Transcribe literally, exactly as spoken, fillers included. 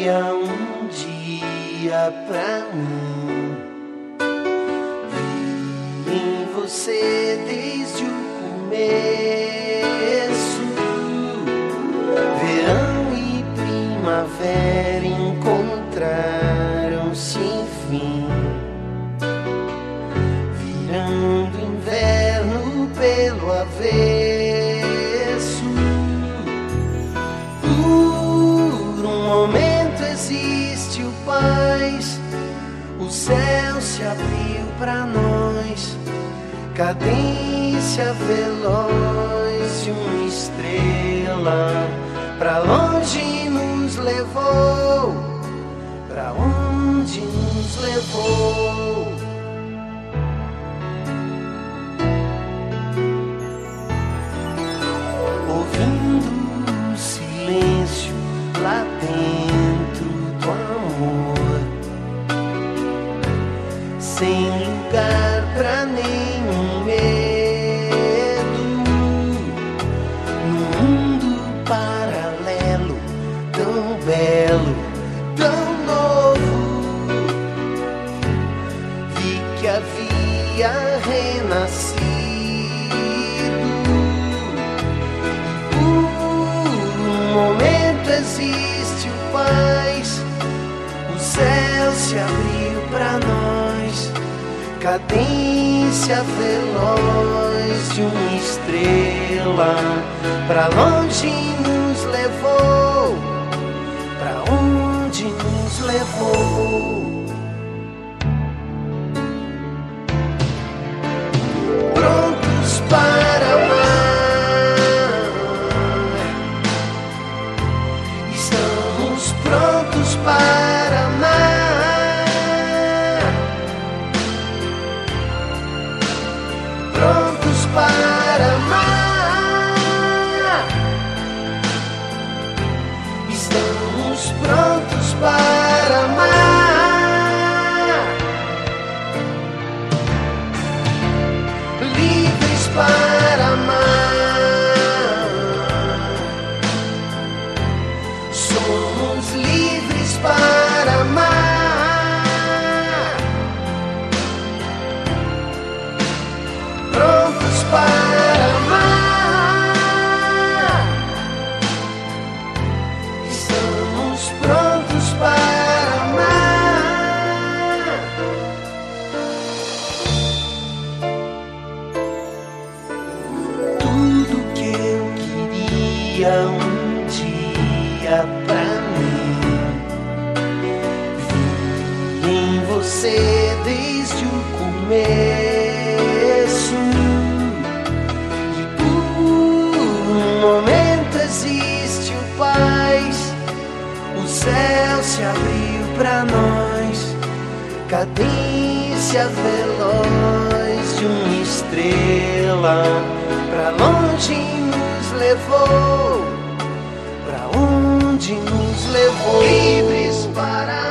queria um dia pra mim. Vi em você desde o começo. Verão e primavera encontraram-se enfim, virando inverno pelo avesso. Por um momento existe o paz, o céu se abriu pra nós, cadência veloz de uma estrela pra longe nos levou, pra onde nos levou. Ouvindo o silêncio lá dentro do amor, sem lugar pra nenhum medo, num mundo paralelo, tão belo, tão novo, vi que havia renascido. Por um momento existe o paz, o céu se abriu pra nós, cadência veloz de uma estrela pra longe nos levou, pra onde nos levou. Prontos para amar, estamos prontos para amar, prontos para amar, estamos prontos para amar, livres para amar, somos livres para amar, prontos para amar, estamos prontos para amar. Tudo que eu queria um dia pra mim, vi em você desde o começo. E por um momento existe o paz, o céu se abriu pra nós, cadência veloz de uma estrela pra longe nos levou, pra onde nos levou, livres para